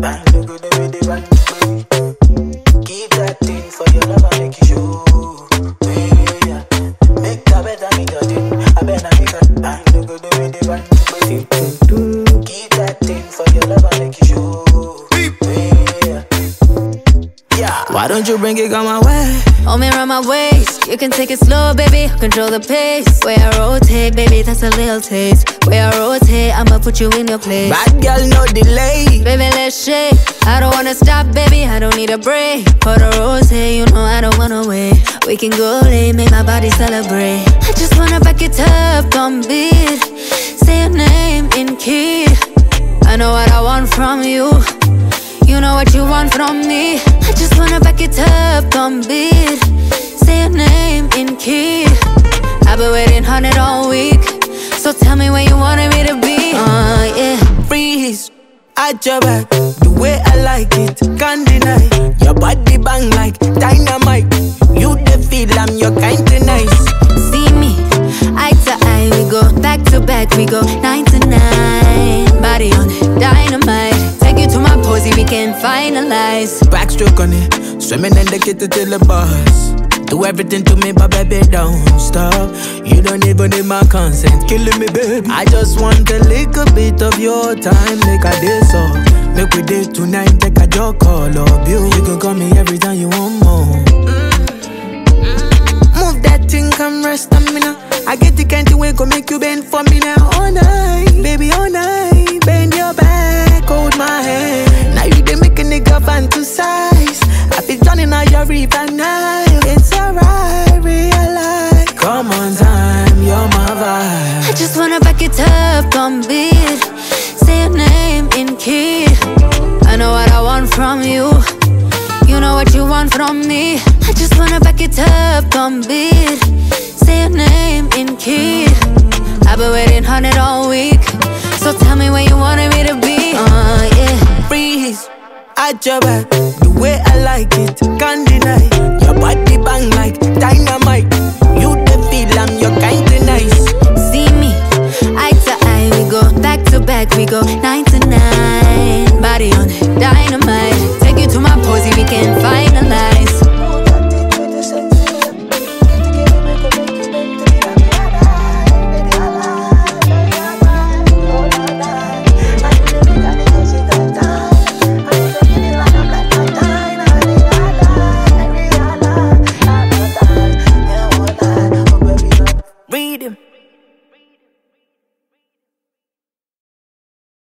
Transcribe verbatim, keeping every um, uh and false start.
Bang, look at the way they bang, baby. Keep that thing for your love and make you show. Yeah, make that better, make that thing. I better make that bang, look at the way they bang, baby. Keep that thing for your love and make you show. Yeah. Why don't you bring it on my way? Hold me around my waist. You can take it slow, baby. Control the pace. Way I rotate, baby, that's a little taste. Way I rotate, I'ma put you in your place. Bad girl, no delay. Baby, let's shake. I don't wanna stop, baby. I don't need a break. For the rose, you know I don't wanna wait. We can go late, make my body celebrate. I just wanna back it up on beat. Say your name in key. I know what I want from you. You know what you want from me. I just wanna back it up on beat. Say your name in key. I've been waiting on it all week. So tell me where you wanted me to be. Uh, yeah. Freeze at your back, the way I like it, can't deny. Your body bang like dynamite. You the feel I'm your kind of nice. See me, eye to eye, we go back to back, we go nine to nine. Body on it, dynamite. Take you to my posy, we can finalize. Backstroke on it, swimming in the kitchen till the bus. Do everything to me, but baby, don't stop. You don't even need my consent, killing me, baby. I just want a little bit of your time, make a day so. Make we date tonight, take a joke, call up you. You can call me every time you want more. Move that thing, come rest on me now. I get the kind of way, go make you bend for me now. All night, baby, all night. Bend your back, hold my hand. Now you dey make a nigga fantasize. I feel drowning out your river now. It's alright, realize. Come on, time, you're my vibe. I just wanna back it up on beat. Say your name in key. I know what I want from you. You know what you want from me. I just wanna back it up on beat. Say your name in key. I've been waiting on it all week. So tell me where you wanted me to be. Uh, yeah. Freeze at your back, the way I like it, can't deny. Your body bang like dynamite. You the feel I'm your kind of nice. See me, eye to eye, we go back to back, we go nine to nine. Body on it, dynamite.